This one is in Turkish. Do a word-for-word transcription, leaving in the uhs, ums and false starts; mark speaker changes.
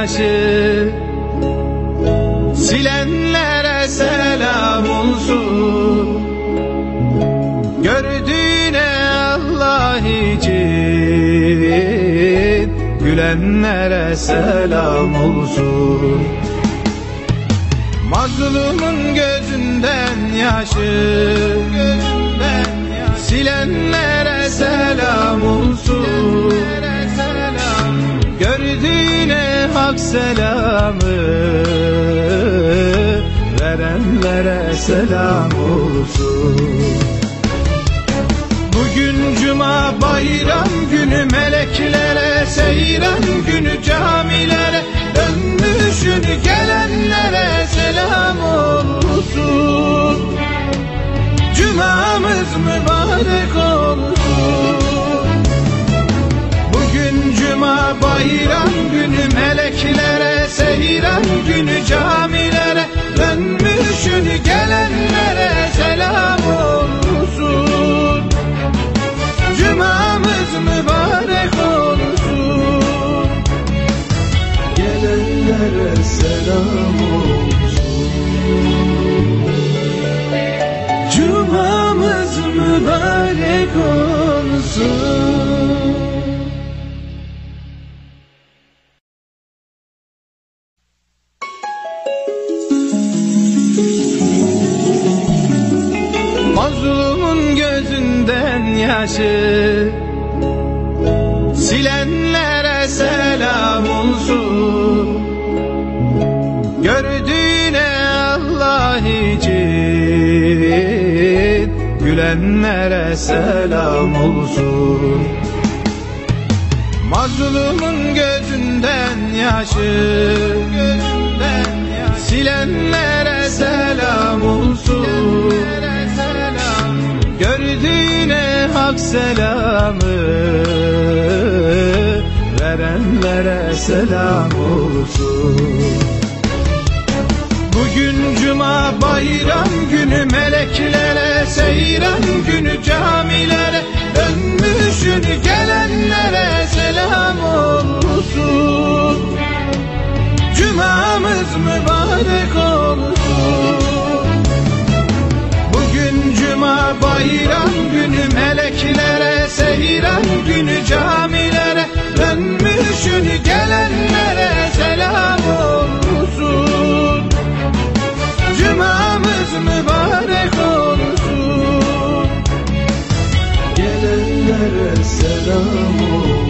Speaker 1: yaşı, silenlere selam olsun. Gördüğüne Allah için, gülenlere selam olsun. Mazlumun gözünden yaşı, silenlere selam olsun. Gördüğüne hak selamı, verenlere selam olsun. Bugün cuma bayram günü, meleklere seyran günü, camilere dönmüşün gelenlere selam olsun. Cumamız mübarek olsun. Bugün cuma bayram günü, meleklere seyran günü, camilere dönmüşün gelenlere selam olsun. Cumamız mübarek olsun. Gelenlere selam olsun. Cumamız mübarek olsun. Mazlumun gözünden yaşı, silenlere selam olsun. Gördüğüne Allah için, gülenlere selam olsun. Mazlumun gözünden yaşı, silenlere selam olsun. Gördüğüne hak selamı, verenlere selam olsun. Bugün cuma bayram günü, meleklere seyran günü, camilere dönmüşün gelenlere selam olsun. Cumamız mübarek olsun. Bugün cuma bayram günü, meleklere seyran günü, camilere dönmüşün gelenlere selam olsun. Cumamız mübarek olsun. Gelenlere selam olsun.